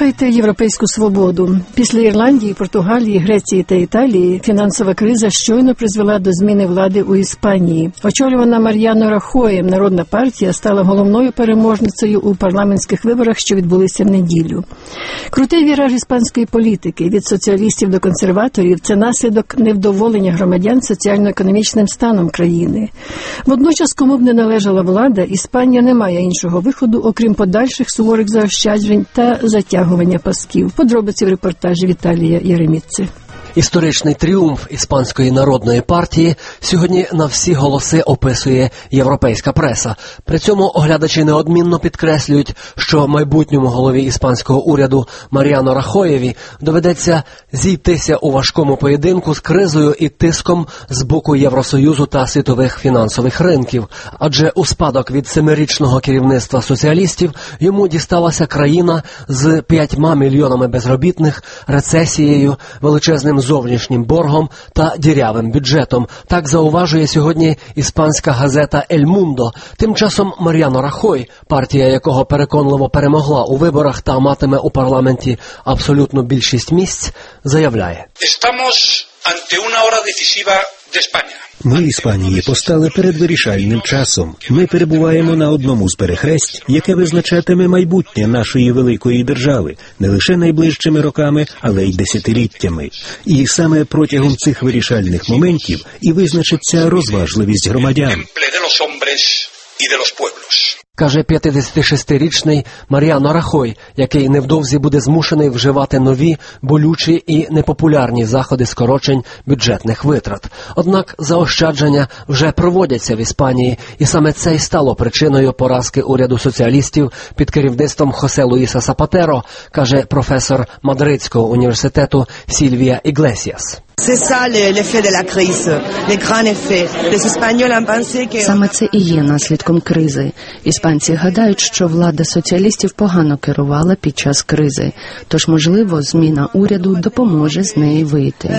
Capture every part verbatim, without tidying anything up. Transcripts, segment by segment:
Слухайте «Європейську свободу». Після Ірландії, Португалії, Греції та Італії фінансова криза щойно призвела до зміни влади у Іспанії. Очолювана Мар'яно Рахоєм Народна партія стала головною переможницею у парламентських виборах, що відбулися в неділю. Крутий віраж іспанської політики від соціалістів до консерваторів – це наслідок невдоволення громадян соціально-економічним станом країни. Водночас, кому б не належала влада, Іспанія не має іншого виходу, окрім подальших суворих заощаджень та затягування пасків. Подробиці в репортажі Віталія Єремідци. Історичний тріумф Іспанської народної партії сьогодні на всі голоси описує європейська преса. При цьому оглядачі неодмінно підкреслюють, що майбутньому голові іспанського уряду Мар'яно Рахоєві доведеться зійтися у важкому поєдинку з кризою і тиском з боку Євросоюзу та світових фінансових ринків. Адже у спадок від семирічного керівництва соціалістів йому дісталася країна з п'ятьма мільйонами безробітних, рецесією, величезним зовнішнім боргом та дірявим бюджетом. Так зауважує сьогодні іспанська газета «Ель Мундо». Тим часом Мар'яно Рахой, партія якого переконливо перемогла у виборах та матиме у парламенті абсолютну більшість місць, заявляє: «Estamos ante una hora decisiva de España». Ми, Іспанії, постали перед вирішальним часом. Ми перебуваємо на одному з перехресть, яке визначатиме майбутнє нашої великої держави, не лише найближчими роками, але й десятиліттями. І саме протягом цих вирішальних моментів і визначиться розважливість громадян. Каже п'ятдесятишестирічний Мар'яно Рахой, який невдовзі буде змушений вживати нові, болючі і непопулярні заходи скорочень бюджетних витрат. Однак заощадження вже проводяться в Іспанії, і саме це й стало причиною поразки уряду соціалістів під керівництвом Хосе Луїса Сапатеро, каже професор Мадридського університету Сільвія Іглесіас. Саме це і є наслідком кризи. Іспанці гадають, що влада соціалістів погано керувала під час кризи. Тож, можливо, зміна уряду допоможе з неї вийти.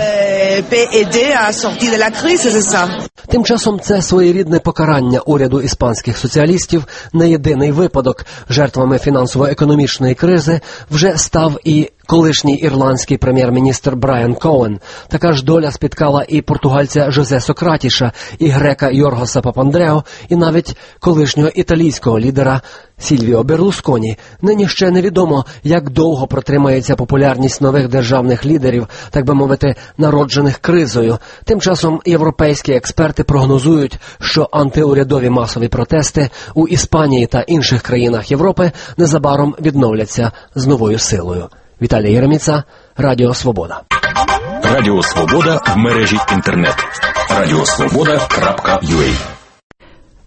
Тим часом це своєрідне покарання уряду іспанських соціалістів не єдиний випадок. Жертвами фінансово-економічної кризи вже став і колишній ірландський прем'єр-міністр Брайан Коен. Така ж доля спіткала і португальця Жозе Сократіша, і грека Йоргоса Папандрео, і навіть колишнього італійського лідера Сільвіо Берлусконі. Нині ще невідомо, як довго протримається популярність нових державних лідерів, так би мовити, народжених кризою. Тим часом європейські експерти прогнозують, що антиурядові масові протести у Іспанії та інших країнах Європи незабаром відновляться з новою силою. Віталій Єреміца, Радіо Свобода. Радіо Свобода в мережі інтернет. радіо свобода крапка ю а